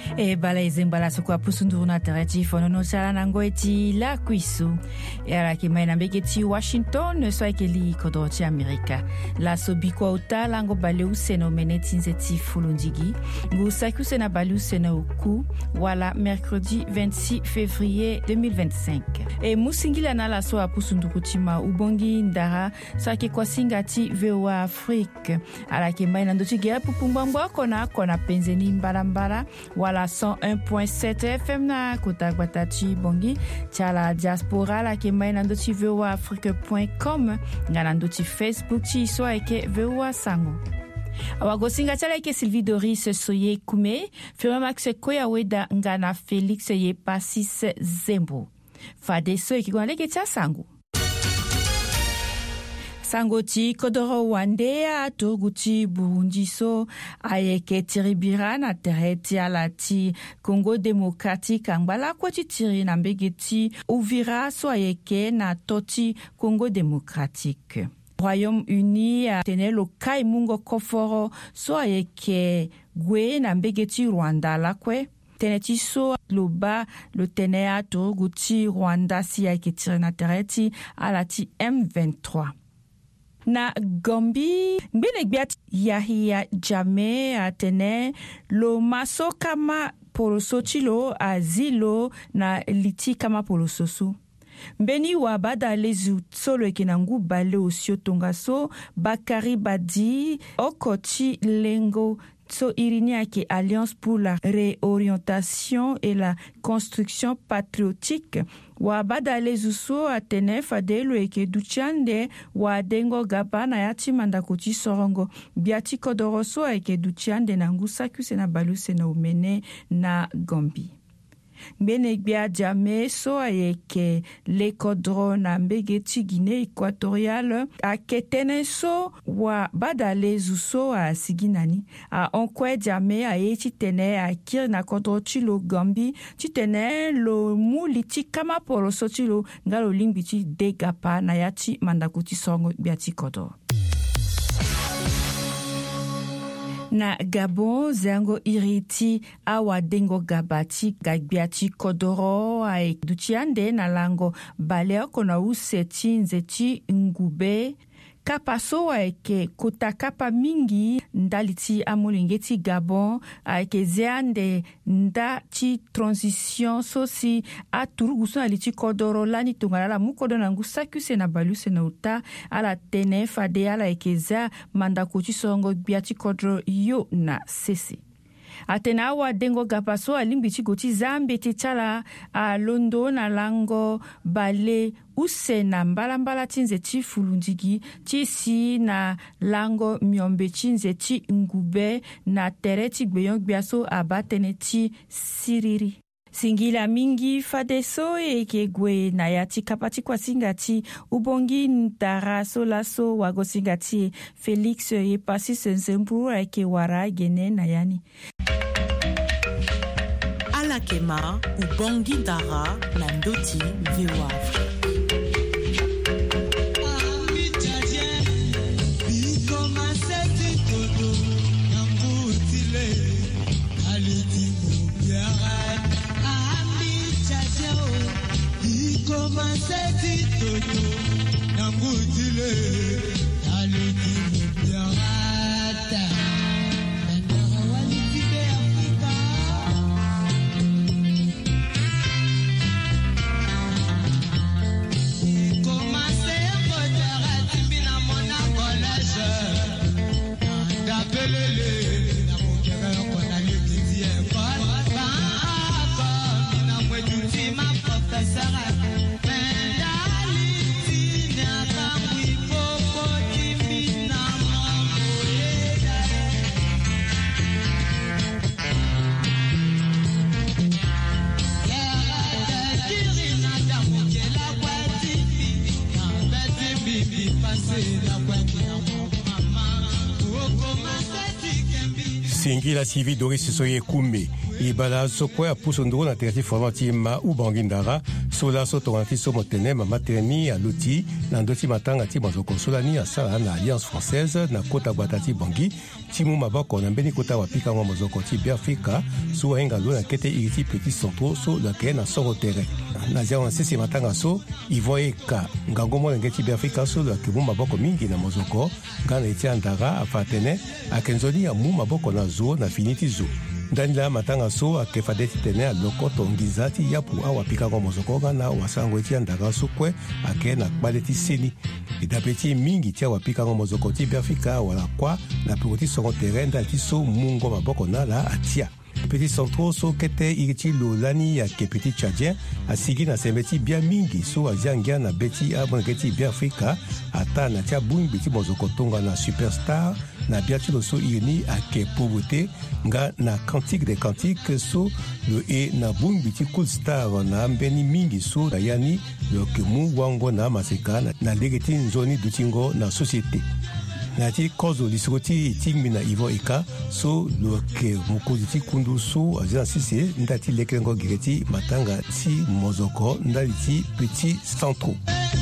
E bala izimbala sokwa pusunduru na tereti fonono sala nango eti la kuisu. E ala ki maina mbegeti Washington so ekeli kodoti Amerika. La sobiko uta lango bale useno meneti nzeti fulundigi. Ngu saku sena bale useno uku wala mercredi 26 février 2025. E musingila na la soa pusunduru tima ubongi ndara so ake kwa singati VOA Afrique. Ala ki maina ndoti gea pupumbambwa kona penzeni mbarambara wala 101.7 FM na Kotagbatachi bongi chala diaspora la kemai na ndoti voaafrique.com ngana ndoti Facebook chi so eke VOA Sango. Awagosinga chala eke Sylvie Doris soye kume firma Max Koya weda ngana Felix ye Pasis Zembo fade so eke gwana leke tia Sango. Sangoti kodoro wandea toguti Burundi so ayeke tiribira na tereti alati Congo Démocratique angbala kwati tiri na mbegeti Uvira so ayeke na toti Congo Démocratique. Royaume-Uni tene lo kai mungo koforo so ayeke gwe na mbegeti Rwanda lakwe. Teneti so loba lo tenea toguti Rwanda si ayeke tiri na tereti alati M23. Na Gombi, mbele gbiat Yahya Jammeh atene lo maso kama poloso chilo azilo na liti kama polososu. Mbeni wabada lezu solo ekenangu bale osio tongaso Bakari Badi okoti lengo so irinia ke Alliance pour la réorientation et la construction patriotique wa badale zuso atene fadelo eke duchande wa dengo gabana yati mandakoti sorongo biati kodoroso eke duchande na ngusaku sena baluse na umene na Gombi. Mbene gbia Jammeh so ayeke lekodro na mbegeti Guinée équatoriale a ketene so wa badale zuso a siginani a onkwe Jammeh a eti tene a kir na kodro chilo Gombi titene lo muliti kama polo so chilo ngalo limbiti degapa na yati mandakuti songo biati kodro. Na Gabon, zango iriti awa dengo gabati gagbiati kodoro ai dutiande na lango baleo kona useti nzeti ngube kapaso aike kutakapa mingi ndaliti amulingeti Gabon aike zeande ndati transition sosi aturuguso aliti kodoro lani tungala mukodo na ngusakuse na baluse na uta ala tene fade ala ekeza mandakuti songo biati kodoro yo na sese. Atena wa dengo gapaso alimbichi goti zambe techala a londo na lango bale use na mbala tinzeti fulundigi tisi na lango miombe tinzeti ngube na tereti gbeyon gbiaso abateneti siriri. Singila mingi fadeso eke gwe na yati kapati kwa singati ubongi ntara solaso wago singati Felix ye Pasis Zembo eke wara gene na yani. Alakema ubongi dara na ndoti VOA. Sarah, Singi la civi Doris Soye Kume. Ibala sokwe a pusondoro na terati formati ma u bangindara. Sola so tonganti so motene ma materni a loti. Nandoti matanga ti mazoko solani a sala na Alliance Française na kota batati bangi. Timu mabako na mbeni kota wapika wa mazoko ti Biafrika. So henga lo na kete iriti petit centro so la ke na soro tere. Na zia wan sisi matanga so Ivo Eka. Ngangomo na ngeti Biafrika so la ke mu mabako mingi na mazoko. Gana eti andara afatene. Akenzoni ya mu maboko na zo na finiti zo. Ndani la matanga so akefadeti tene a lokoto ngizati yapu awapika kwa mozoko na wasango eti andara so kwe ake na kbaleti seni. Idapeti mingi tia wapika kwa mozoko ti Biafrika wala kwa na pekoti songo terenda ti so mungo maboko na la atia. Petit centro so kete iriti lo lani ya ke petit tchadien asigi na sembeti bia mingi so ajangia na beti abongeti Biafrika ata na tia bungi beti mozoko tonga na superstar na biati lo so irini ake pauvreté nga na cantique des cantiques so lo e na bungi beti cool star na mbeni mingi so yani lo ke mu wango na maseka na legeti nzoni dutingo na société. Nati kozo lisoti tingmi na Ivo Eka so lo ke mukozi ti kundu so azan sisi ndati lekengo gireti matanga ti mozoko ndali ti petit centro.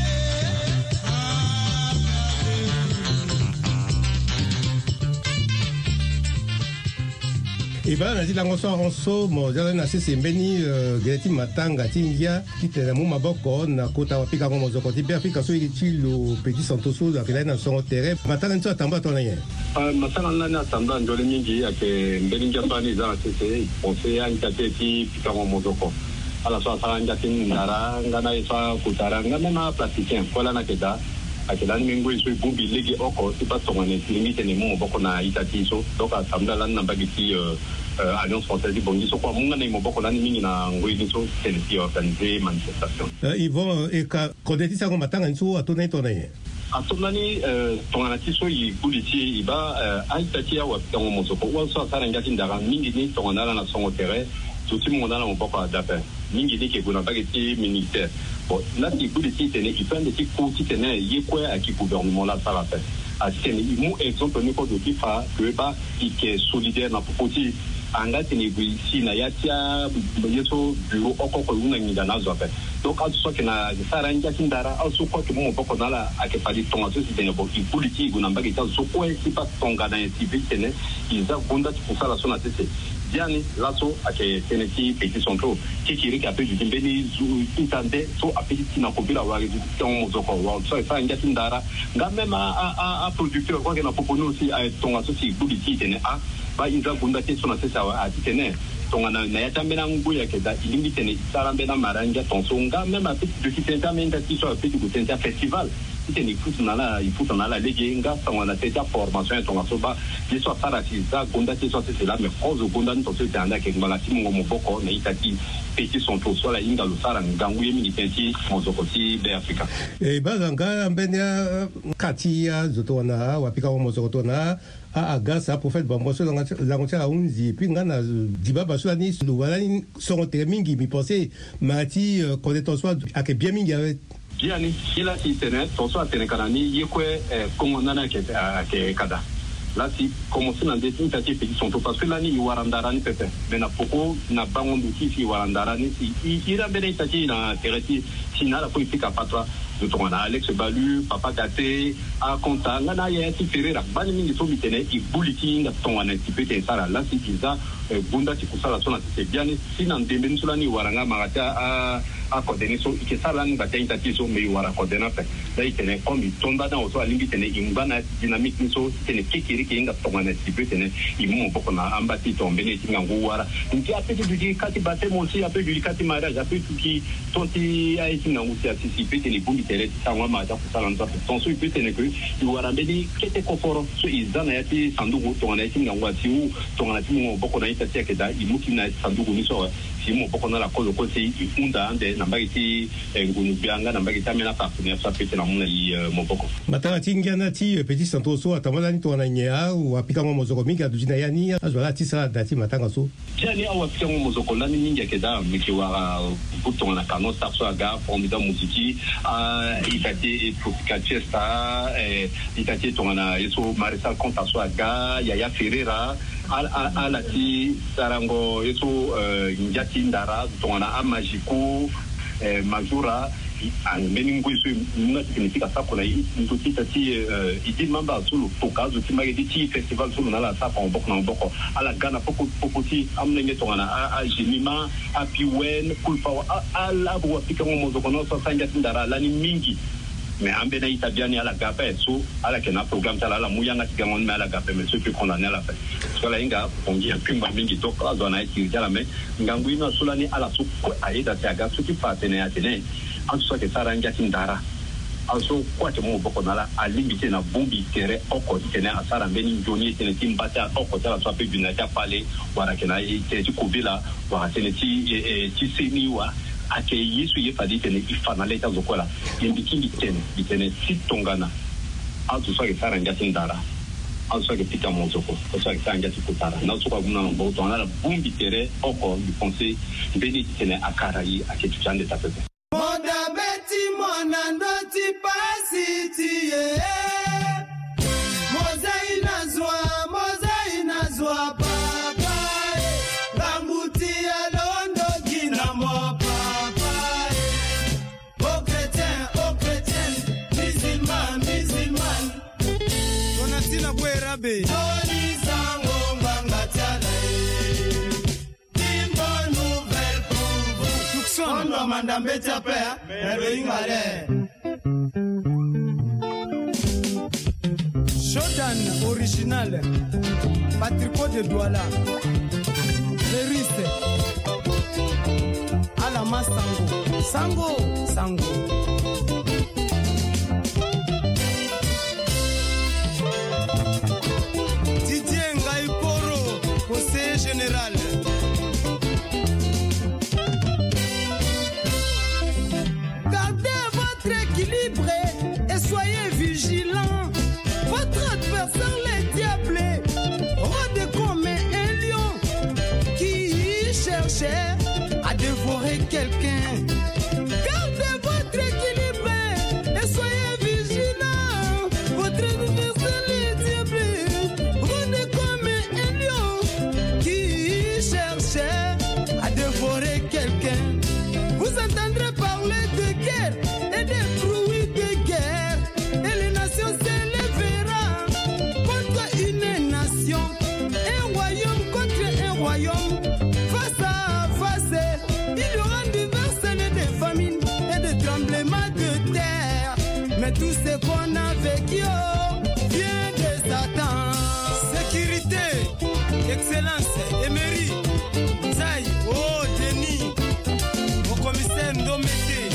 Iba na zila ngoso onso mo jala na sisi mbeni gireti matanga ti ngia kitela mu maboko na kota wapika ngo mozoko ti Biafrika so iti lo petit centro so la kila na songo tere matanga nso atamba tona ye matanga na atamba ndole mingi ake mbeni njapani za sisi onse ya nkate ti pika ngo mozoko ala so asala njati nara ngana isa kutara ngana na plasticien kola na keda akela ni mingo iso ibumbi legi oko ti pa tongane limite ni mu maboko na itati so donc atamba lan na bagiti Alliance Française di bongi so kwa munga na moboko na mingi na ngoi ni so tele organiser manifestation. Ivo Eka kodeti sa ko matanga nso atona tona ye. Atona ni tongana ti so i kuliti iba aitati ya wa tango mosoko wa so sara ngati ndara mingi ni tongana na songo tere tuti mo na moboko adape mingi ni ke kuna bageti ministère. Bon na ti kuliti tene ipende ti ko ti tene yekwe aki gouvernement la sara pe. Atene mu exemple ni ko do kifa que ba ike solidaire na popoti angati ni buisi na yatia yeso bureau okoko lunga nginda nazo ape donc aso ke na sara ngati ndara aso ko ke mo boko nala ake fali tonga so sitene bo ipoliti go namba ke tazo ko esi pa tonga na tibitene iza gonda kusala so na tese diani laso ake teneti petit centro kikiri ka pe jumbeni intande so apeti na kopila wa tonga mozoko wa so sara ngati ndara nga même a producteur ko ke na propono aussi a tonga so si ipoliti tene a ba inza gunda te sona sesa a tene tongana na ya tambena nguya keda ilimbi tene sarambe na maranja tonsonga même a petit de kitenta menda ti so a petit de kitenta festival tene ifuta na la lege nga tongana teta formation tonga so ba yeso sara ti za gunda te so sesa la me kozo gunda nto so tanda ke ngala ti mo boko na itati petit son to so la inga lo sara ngangu yemi ni tenti mozoko ti be Afrika e bazanga mbenya kati ya zotona wapika wa mozoko tona agasa prophète bamboso la ngotia unzi pinga na dibaba so ni luwala ni songo mingi mi penser mati connaître soi ake bien mingi avec biani ila ti tene to so atene kanani yekwe kongo nana ke kada là si commencer na des tentatives qui sont parce que là ni warandara ni pepe mais na poko na bangondu ki warandara ni si ira bene tati na tereti sina la politique à patra de ton Alex Balu papa Kate a konta ngana ya ti ferera bani mingi so bitene i buliti nga ton wana ti pete sara là si kiza bunda ti kusala sona ti bien sina ndembe nsula ni waranga magata a kodeni so ikesala ni batenta ti so me wara kodena pe là itene comme tomba na oso alingi tene imbana dynamique ni so tene kikiri ki nga ton wana ti pete ne imu boko na ambati tombe ne ti ngangu wara nti apeti du kati bate mo si apeti du kati mariage apeti ki tonti ai ti ngangu ti anticiper tene bumbi tele sangwa ma ta kusala ndo ton so ipete ne que wara bedi kete koforo so izana yati sanduku tongana ti ngangu ti u tongana ti mo boko na ita ti akeda imuki na sanduku ni so si mo boko na la kozo ko si ifunda ande namba iti ngunu bianga namba ita mena pa ne sa pete na muna i mo boko matanga ti ngana ti petit santo so atamala ni tona nya wa pika mo mozoko mingi adujina yani azwala ti sa dati matanga so jani awa pika mo mozoko lani mingi akeda miki wa butonga na kano sa so aga formida muziki itati Tropical Chesta itati tongana yeso Marisa Conta so aga Yaya Ferreira ala ti sarango yeso njati ndara tongana amajiku majura meningo yeso nuna significa sapona ndotita ti idi mamba sulu tokazo ti magedi ti festival sulu nala sapa mboko na mboko ala gana poko ti amnenge tongana a jimima a piwen kulpa ala bo afika mo zokono so sanja ndara lani mingi mais ambe na itabiani ala gape so ala kena programme tala ala muyanga tigangon mais ala gape mais ceux qui condamné à la fin so la inga pongi pimba mingi to kazo na iti tala mais ngangu ina sulani ala su ko aida tiaga su ki patene atene en so que saranja tindara also kwa te mo boko nala alimite na bombi tere oko tene asara mbeni joni tene timbata oko tala so pe binata pale wara kena ite ti kubila wa tene ti seniwa ake yesu ye fadi tene ifana leta zokola yembikindi tene sitongana azu so ke saranja tindara azu so ke pika mozoko so ke saranja tikutara na so kwa guna no to na bombi tere oko du conseil mbeni tene akara yi ake tuchande tapete moda beti mona ndoti pasitie mozaina zwa papa banguti alondo gina mo papa au chrétien musulman Donatina Bwerabe Tony Sango Mbangatiana Timbo nouvelle pour vous Tucson on manda mbeta pea Mero ingale Shodan original Patrico de Douala Leriste Alama Sango Didier Ngaiporo conseiller général Gardez votre équilibre et soyez vigilants. Votre adversaire les diablés rôde comme un lion qui cherchait à dévorer quelqu'un. Gardez votre équilibre et soyez vigilants. Votre adversaire les diablés rôde comme un lion qui cherchait à dévorer quelqu'un. Vous entendrez parler de guerre et des bruits de guerre et les nations s'élèveront contre une nation, un royaume contre un royaume, face à face. Il y aura diverses des famines et des tremblements de terre, mais tout ce qu'on a vécu vient de Satan. Sécurité, excellence, émérite, Zay, oh Denis, au commissaire Ndomete.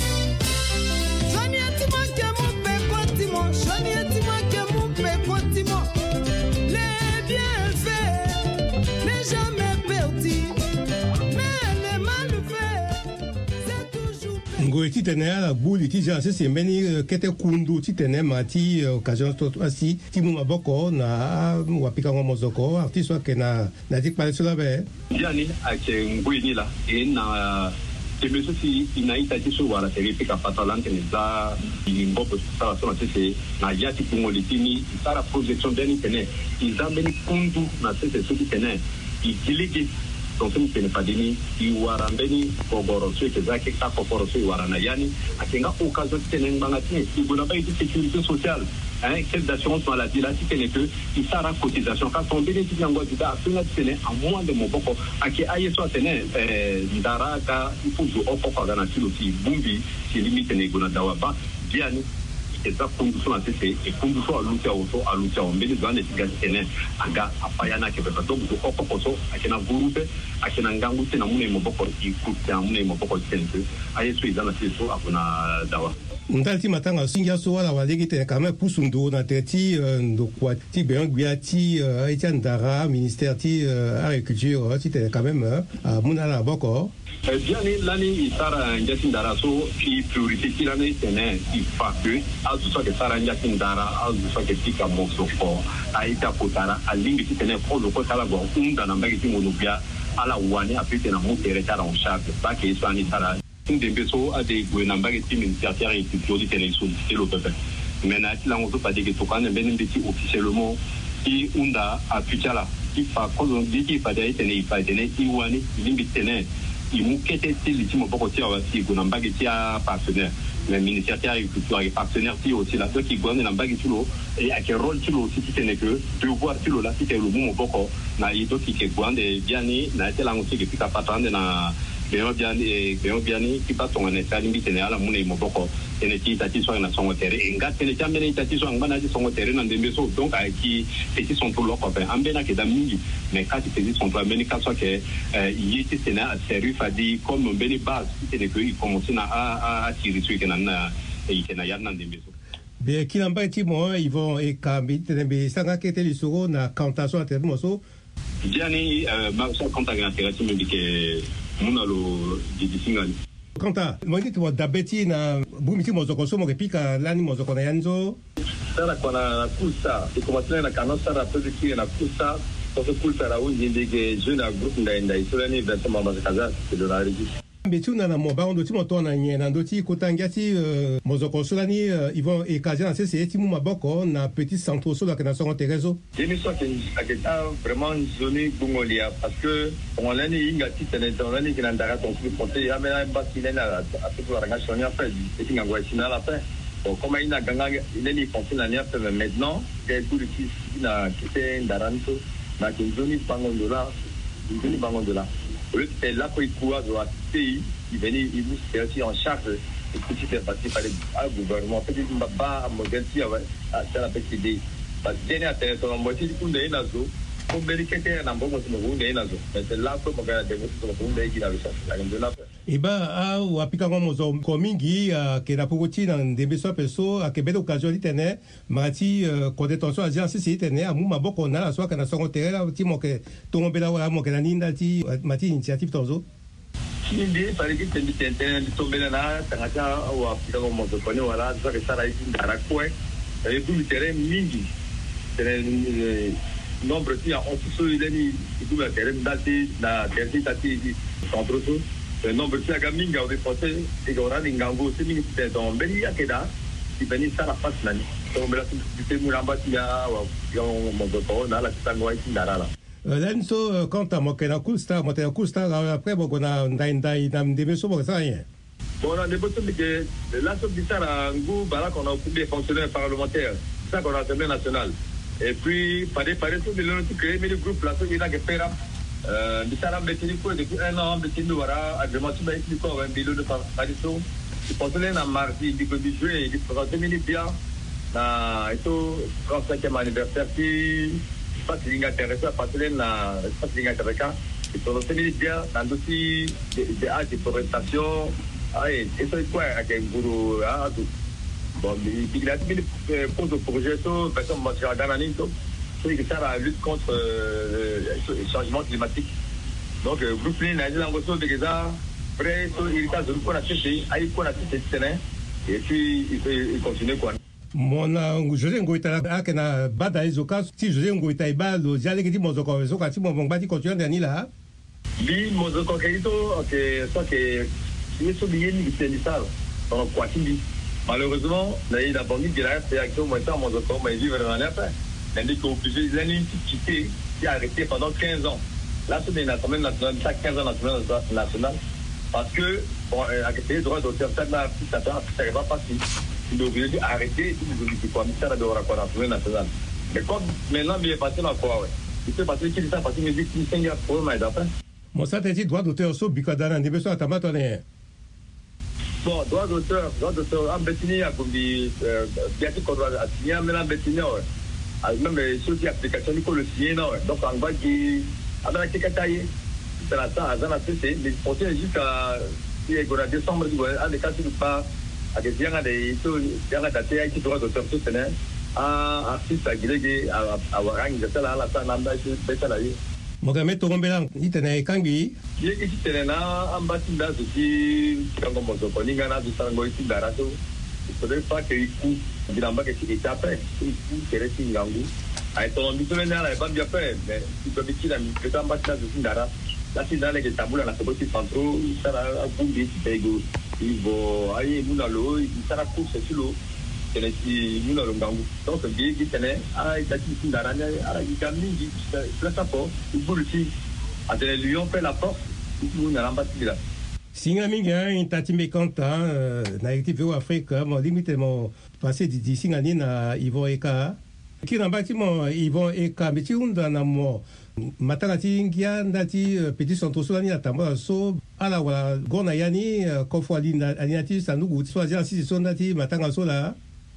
Les bienfaits n'est jamais perdu, mais les malfaits c'est toujours perdu. Ngo titene ala buli tija sese meni kete kundu titene mati occasion to asi timu maboko na wapika ngomozoko artiste kena na dikpale sula be yani ake ngwini la ina temeso si inaita tiso wala teripika patalante za imbobo sala sona tese na yati kumolitini sara projection deni tene izambeni kundu na tese suki tene ikiligi donc nous ne pas dini iwarambeni kogoro so kezake ka kokoro so iwarana yani akenga occasion tene ngangati ibona ba sécurité sociale caisse d'assurance maladie là si tene que il sera cotisation quand on bénéficie ngo dita afina tene à moins de mon boko ake aye so tene ndaraka ifuzu okoko kana tilo ti bumbi si limite ne gona dawa ba biani eza condition atese et condition alutia mbele zane tigatene aga apayana ke pepa donc ko kokoso akena groupe akena ngangu tena mune moboko ikutia mune moboko tene ayeso izana tiso akuna dawa ndalti matanga singia so wala walegi te kama pusundo na teti ndo kwa ti bengwia ti Etienne Dara ministère ti agriculture ti te quand même muna la boko bien lani isara njati ndara so ki priorité ti lani tene ifaque azu so ke sara njati ndara azu so ke tika mosoko aita potara alingi ti tene ko ko sala go unda na mbagi ti monubia ala wani apite na mutere tara on charge ba ke so ani sara ndembeso ade gouvernement qui ministère et culture tele solliciter le peuple maintenant là on peut pas dire que to quand même mbeti officiellement qui unda a futala ifa kozo diki ifa dai tene ifa tene iwani limbi tene imukete tili timo boko tia wasi kuna mbagi tia partenaire mais ministère de l'agriculture et partenaire qui aussi là qui gonde na mbagi tulo et à quel rôle tulo si tene que devoir tulo là si te le bon boko na ito qui gonde biani na tela ngosi qui pika patande na biani qui passe en état limbi tene ala mune mo boko tene ti tati so na songo terre enga tene tamene tati so ngana ti songo terre na ndembe so donc qui petit son tout l'autre enfin ambena ke da mingi mais quand petit son tout ambeni ka so ke yiti tene a sérieux fadi comme mbeni base tene que il commence na a tirer sur que na et tene ya na ndembe so bien kilamba timo ils vont et kambi tene sanga kete lisuro na cantation à terre moso biani ma so contact na terre ti mbi ke munalo di singani Kanta, mwindi tuwa dabeti na bumiti mozoko somo kepika lani mozoko na yanzo. Sara kwa na kusa, ikumatile na kanosa na pezi kiri na kusa, tofe kulta na unji ndike juu na grupu ndainda isolani vese mamaza kaza kido na rigi. Betu na moba ondo ti moto na nye na ndoti kotangia ti mozoko solani Yvon et Kaja na sese ti mu maboko na petit centre so la kana songo terezo. Demi so ke aketa vraiment zone bungolia parce que on lani inga ti tene on lani kina ndara ton su ponte ya mena ba kilena a tout ranga sonia fait et tinga ngwa sina la fait. Bon comme ina ganga ileni fonti na nia mais maintenant que tout le qui na kite ndaranto na kinzoni bangondola kinzoni bangondola. Et là, pour y pouvoir de la pays, il venait, il vous aussi en charge et tout ce qui est passé par le gouvernement. En fait, il ne va pas à modèle si c'est la petite idée. Parce que dernière terre, on va dire qu'on est là, on va dire qu'il y a un bon moment, mais c'est là que on va dire qu'il a le chef. Et bah, ou apika kwa mozo komingi ke na pokoti na ndembe so peso a kebele occasion litene mati ko detention agent si tene amu maboko na la so kana songo terela ti mo ke tombela wala mo ke na ninda ti mati initiative tozo Ndi pare ki tendi tente tombela na tangata ou apika kwa mozo koni wala so ke sara iti ndara kwe e du litere mingi tene nombre ti on so ileni du litere ndati na terti tati centre so le nombre de gamins ont déposé et qu'on a des gangos c'est mingi dans beli akeda qui veni ça la face nani donc là tu mulamba tia ou mon boto na la tango ici ndara lenso quand mo ke na kusta après bo na ndai na ndembe so bo ça rien bon on a des botos que là sur dit ça là ngou bala qu'on a occupé des fonctionnaires parlementaires ça qu'on a l'Assemblée nationale et puis par tout de l'autre créer mais le groupe là il a que faire Bisara mbetini kwa depuis un an mbetini wara agrément tu m'as expliqué quoi un bilot de parisson tu penses là mardi du juillet il présente minutes bien na itu 35e anniversaire qui pas si intéressé parce que na pas si intéressé il présente minutes bien dans aussi des actes de présentation et ça c'est quoi avec un guru ah bon il a mis pose au projet so personne m'a dit dans l'année c'est que ça la lutte contre le changement climatique. Donc, groupe n'a dit l'angoisse de ça, après, il est à zone qu'on a cessé, à y qu'on a cessé, et puis il continue quoi. Mona José Ngoita akena bada izoka si José Ngoita ibalo jale kiti mozoko so kati mo bati continue dani la. Bi mozoko keito que ça que il se bien ni tenisa dans quoi qui malheureusement la banque de la réaction moi ça mozoko mais vivre dans la paix. Tandis qu'obligé, il a une petite qui a arrêté pendant 15 ans. Là, c'est l'Assemblée nationale, chaque 15 ans, l'Assemblée nationale, parce que, bon, avec les droits d'auteur, ça ne va pas passer. Il est obligé d'arrêter et tout le commissaire de l'Assemblée nationale. Mais comme maintenant, il est passé dans quoi, ouais. Il peut passer qu'il est passé, mais il dit qu'il y a un problème d'après. Mon ça, t'es dit droit d'auteur, so, bicadana, des besoins à tamatonner. Bon, droit d'auteur, en Bétini, à Gombi, bien qu'on doit signer, mais en Bétini, ouais. Même ceux qui application il faut le signer non donc on va dire avec la taille c'est la ça dans la CC mais pour jusqu'à si il y a décembre du à des cas tu pas à des gens des tout il y a daté qui doit d'auteur tout tenir à artiste à grégé à warang de ça là ça n'a pas été ça là Mohamed Togombela itene kangi il est ici tena ambatinda aussi quand on se connaît ngana du sango ici darato il faudrait pas qu'il coupe bilamba que c'est après il faut que reste ngangu ay to mbito na la ba bien fait mais il peut biti la mbito mbata de sindara la sindara que tabula na soboti centro sara bumbi tego il va ay munalo il sera course sur l'eau teneti muna longangu donc bi qui tenait à itati sindaranya ala ikamini plata po ibuluti adele lion fait la porte muna lambatira singa minga intati mekanta na active Afrique mo limite mo passé di singa ni na Yvon Eka ki rambati mo Yvon Eka meti unda na mo matanga ti ngia ndati petit santoso ni atamba so ala wala gona yani kofo ali na ani sanugu so aja si so ndati matanga so la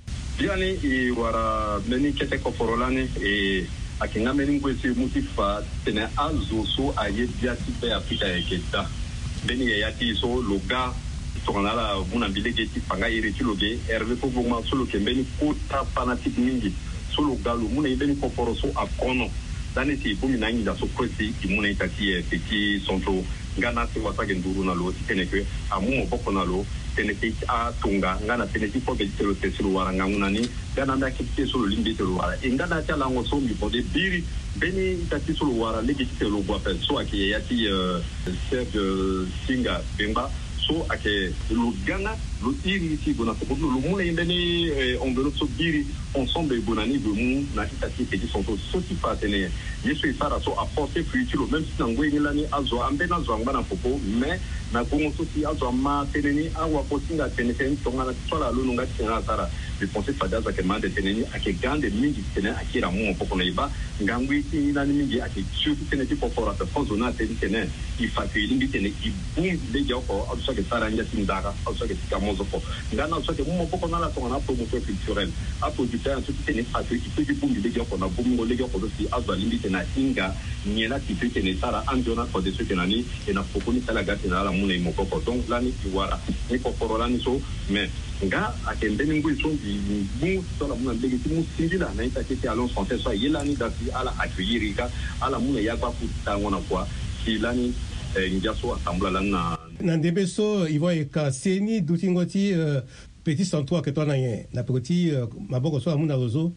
yani i wara meni kete koforolani e akinga meni ngwesi mutifa tene azo so aye biati pe Afrika eketa beni yati so loga tonala buna bilege ti panga ireti loge herve ko boma so lo kembeni kota fanatique mingi so loga lo muna ibeni koporo so akono dani ti bumi na nginda so kwesi imuna itati petit sonto ngana se wasa genduru na lo tene ke amu boko na lo tene ke a tunga ngana tene ti ko be telo tesilo wara ngana ni ngana nda ke so lo limbi telo wara ngana ta la ngoso mi bode biri beni itati so lo wara legi telo bo fa so ake yati chef singa bemba so ake lo gana lo iri ti bona ko lo muna indeni on veut so biri ensemble bonani de mu na itati petit sonto so ti fa tene yesu isara so a forcer futur même si ngwe ni lani azo ambe na zo ngana popo mais na kongo so ti azo ma teneni awa posinga teneni tonga na tsola lo nunga tsena sara de penser fadaza ke mande teneni ake gande mingi tene akira mu popo na iba ngangwi ti nani mingi ake chuti teneni popo ra ta fonzo na teneni il fa que limbi tene i boom de joko azo ke sara nya tindara azo ke kamozo po ngana azo ke mu popo na la tonga na promotion culturelle a producteur tout tene fa que il peut du boom de joko na boom le joko do si azo limbi tene inga niela ti peut tene sara andona ko de ce tenani et na popo ni sala gati na la mu ne mokoko donc là ni wara ni popo la ni so mais nga akendeni ngui so di bu to la mu ndege ti mu sindila na ita ke alon français so yela ni dati ala accueillir ka ala mu ya ba futa ngona kwa silani njaso assemble la na ndebe so Yvon Eka seni dutingoti petit santo ke to na ye na petit maboko so amuna rozo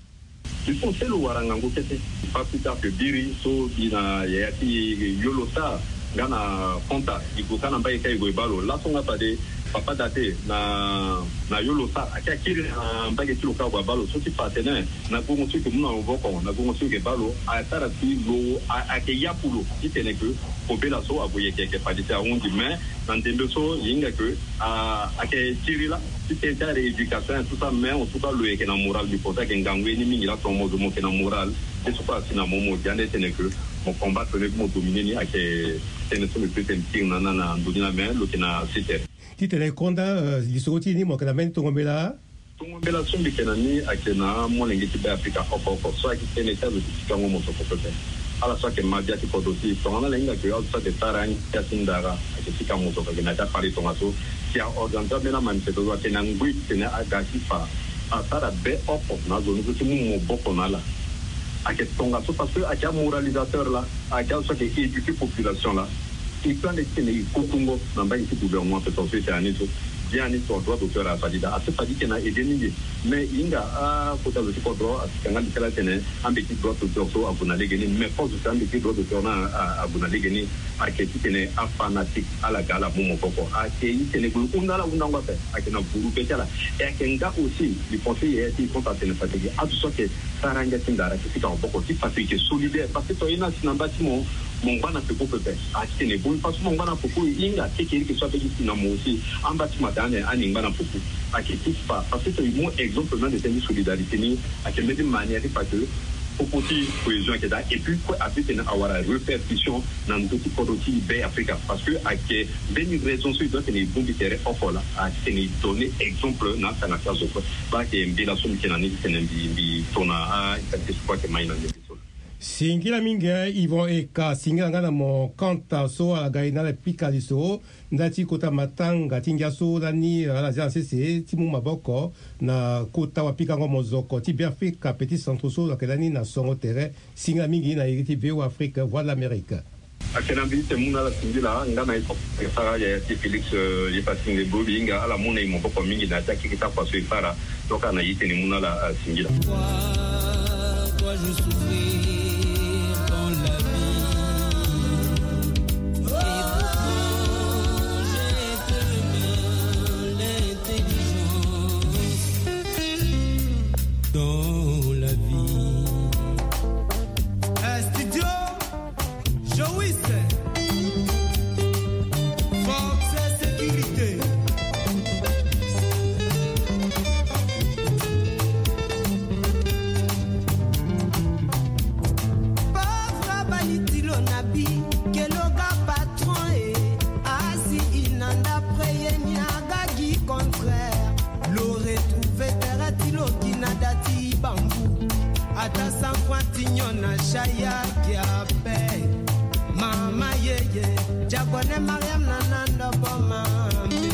il faut que le warangango kete pas plus tard que biri so bina yati yolota ngana konta igokana mbaye kai goibalo la songa pade papa date na yolota akakiri mbaye tilo ka goibalo so ti patene na gongo so ke muna ovoko na gongo so ke balo atara ti lo akeya pulo itene que obela so aboye keke padite arondi mais dans dembe so yinga que ake tirila c'était ta rééducation tout ça mais en tout cas le que na moral du côté que ngangwe ni mingi la tomo de mo que na moral et ce pas si na momo diane tene que mon combat peut mo dominer ni ake tene so le plus petit na ndina mais le que na c'était ti tele konda lisoti ni mo que na men tombela so mi que na ni ake na mo lengi ti Afrika oko so ake tene ta le petit kango mo so ko ala so ke mabia ti kodosi to na lenga ke al so de tarang ya sindara ake ti kango so ke na ta pari to ngaso ya organiza mena manifesto wa tena ngui tena agasi fa atara be opo na zone ko ti mu boko na la ake tonga so parce que ake moralisateur la ake so ke éduquer population la il plan de tene kokungo na ba ti gouvernement peut faire ça ni to bien ni to droit d'auteur a fadida a se fadi ke na edeni mais inga ko ta ko droit a kanga di kala tene ambe ti droit d'auteur so abuna legeni mais faut que ambe ti droit d'auteur na abuna legeni ake ti tene a fanatique ala gala momo koko ake yi tene ko undala undangwa pe ake na buru betala e ake nga aussi du conseil ti konta tene fatigue a tout ça que saranga tindara ki ta boko ti fatigue solidaire parce que to ina sinamba ti mo bana pe ko pe ake ne bon parce que bana poko inga kekeri ke so pe ti na mo aussi ambati madane ani bana poko ake ti pa parce que mo exemple na de tene solidarité ni ake me de manière parce que pour petit cohésion qui est là et puis quoi avec une awara répercussion dans tout petit be Africa parce que ake beni raison sur donc les bons terrain ofola a teni donner exemple na sana kazo ba ke mbila so mkena ni tene bi tona a ikati kwa ke maina ni singila minga Yvon Eka singila ngana mo kanta so ala gaina le pikali so ndati kota matanga tinga so lani ala jansese timu maboko na kota wa pikango mozoko ti bi Afrika petit centre so la kelani na songo terrain singila mingi na iriti veo Afrika voix de l'Amérique akena vite muna la singila ngana iko sara ya ti Felix ye passing le bobi nga ala muna imo boko mingi na taki kita kwa so ifara toka na yite ni muna la singila toi je souffris Jagone Mariam Nananda Bomambi.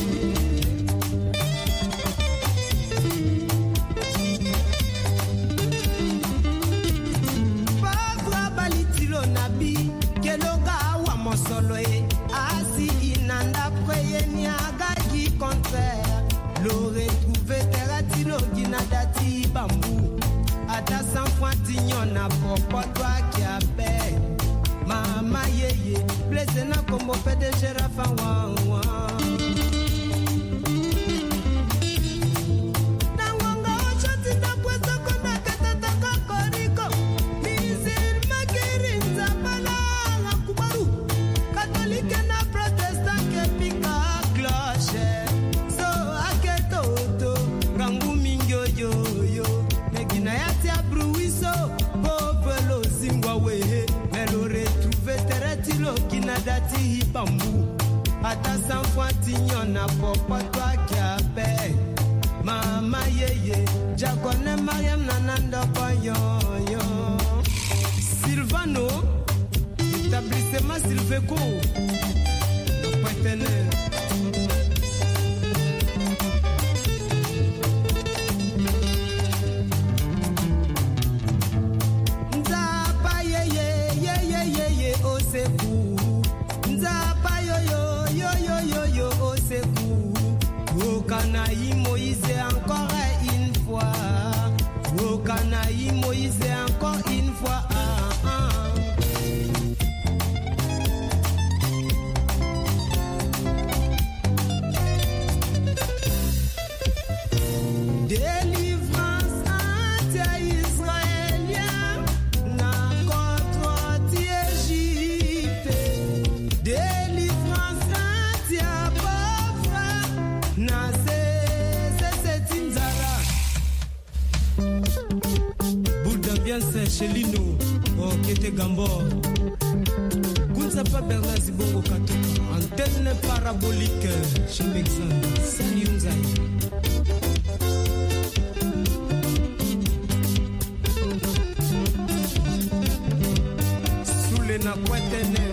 Pagwa Balitilo Nabi, Keloga wa Mosoloe, Asi Inanda Preye Niaga qui contraire. L'aurait trouvé Teratilo Ginadati Bambou. Ata sans fointignon na popo toi qui appelle. Mama yeye, plaisir na kombo PDG Rafa wa. Nangwanga ochoti na pwezo konda katata kakoriko. Mizir makiri nzambala na kubaru. Katolike na protestant ke pika cloche. So aketoto, rangu mingyo yo yo. Negina yati abruiso, bobelo zingwawe. Melore trouvé teretilo kinadati hibambu. Ata sans fointignon na popo toi qui appelle. Mama yeye, Jagone Mariam Nananda Boyoyo. Sylvano, établissement Sylveco, le partenaire. Okanaï Moïse encore une fois. Okanaï Moïse encore une fois. Délivrance anti-israélien na contre Égypte. Délivrance anti-pauvre na chez Lino, au Kété Gambor. Gounzapa Bernard Zibongo Katoka, antenne parabolique chez Mexan. Salut Nzaï. Sous les Nakwatene.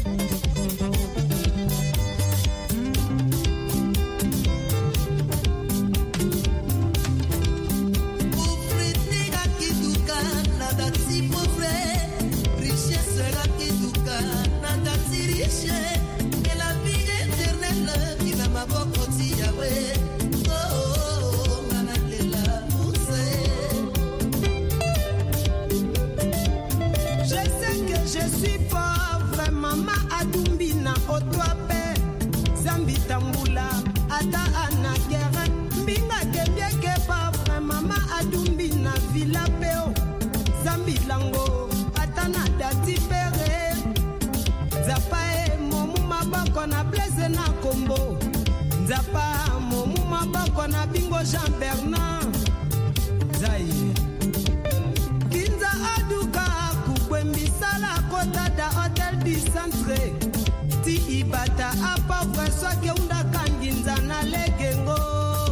Nzapa momu mabako na bingo Jean Bernard Zai Kinza aduka kukwembisala kota da hotel du centre Ti ibata apa vreswa ke unda kanginza na legengo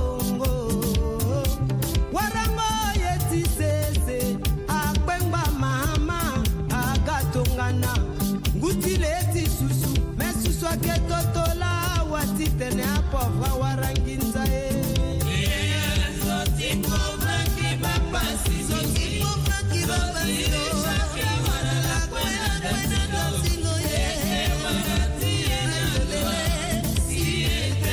Warango yeti sese akpengba mama agatongana Ngutile eti susu mesusu ke totola Tene a pauvre waranginza Zoti pauvre qui va passer Zoti pauvre qui va passer La kwena kwena dosino ye Siete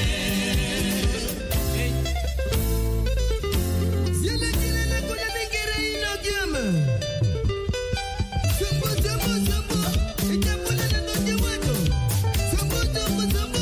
Zile kile na kuja mingere ino gyama Sambo sambo sambo Ita pula na nonje wato Sambo sambo sambo